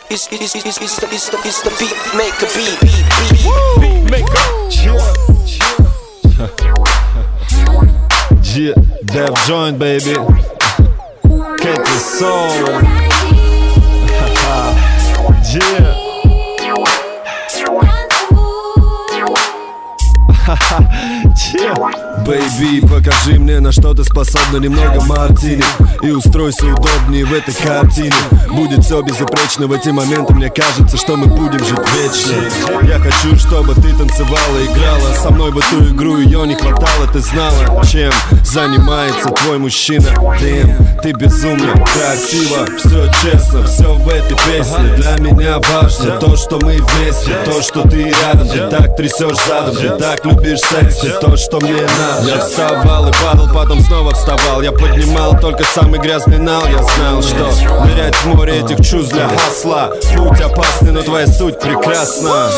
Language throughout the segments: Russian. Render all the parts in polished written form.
It's the beat maker, beat maker. Yeah, Dev Joint, baby. Katy Soul. Yeah. Бэйби, покажи мне, на что ты способна. Немного мартини и устройся удобнее в этой картине. Будет все безупречно в эти моменты. Мне кажется, что мы будем жить вечно. Я хочу, чтобы ты танцевала, играла со мной в эту игру. Ее не хватало, ты знала, чем занимается твой мужчина. Ты безумно красиво, все честно, все в этой песне. Для меня важно то, что мы вместе, то, что ты рядом. Ты так трясешь задом, ты так любишь секс, ты то, что мне надо. Я вставал и падал, потом снова вставал. Я поднимал только самый грязный нал. Я знал, что нырять в море этих чувств для хасла. Путь опасный, но твоя суть прекрасна.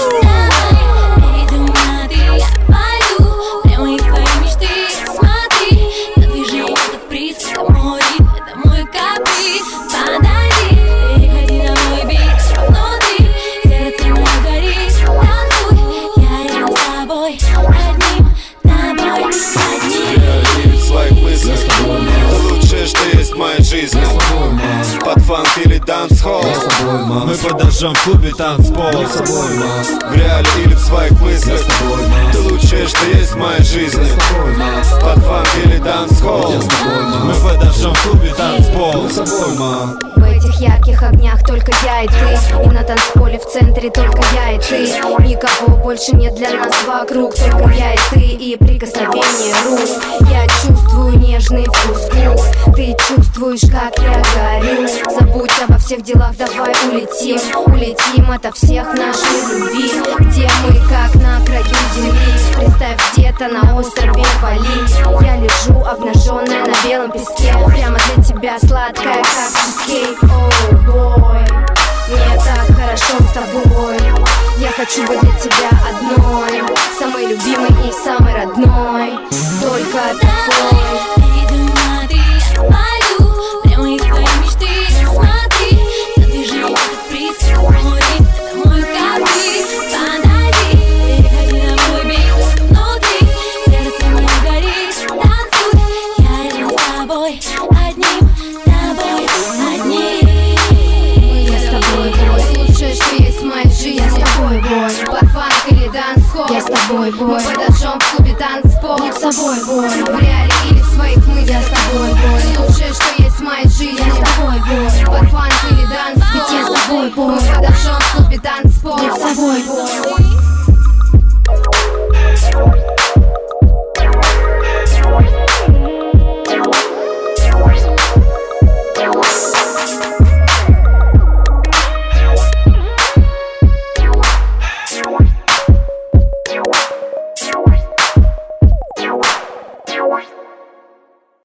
Под фанк или дансхолл, мы подожжем в клубе танцпол. В реале или в своих мыслях, ты лучшее, что есть в моей жизни. Под фанк или дансхолл, мы подожжем в клубе танцпол. В этих ярких огнях только я и ты, и на танцполе в центре только я и ты. Никого больше нет для нас вокруг, только я и ты, и прикосновение рук. Я чувствую нежный вкус губ, ты чувствуешь, как я горю. Забудь обо всех делах, давай улетим. Улетим ото всех нашей любви. Где мы, как на краю земли. Представь, где-то на острове Бали. Я лежу обнаженная на белом песке. Прямо для тебя сладкая, как чизкейк. Оу, бой, мне так хорошо с тобой. Я хочу быть для тебя одной, самой любимой и самой родной. Только такой. Под фанк или дансхолл, я с тобой, бой. Мы подожжем в клубе танцпол. Будь собой, бой. В реале или в своих мыслях, я с тобой, бой. Ты лучшее, что есть в моей жизни, я с тобой, бой. Под фанк или дансхолл, ведь я с тобой, бой. Мы подожжем в клубе танцпол. Будь собой, бой.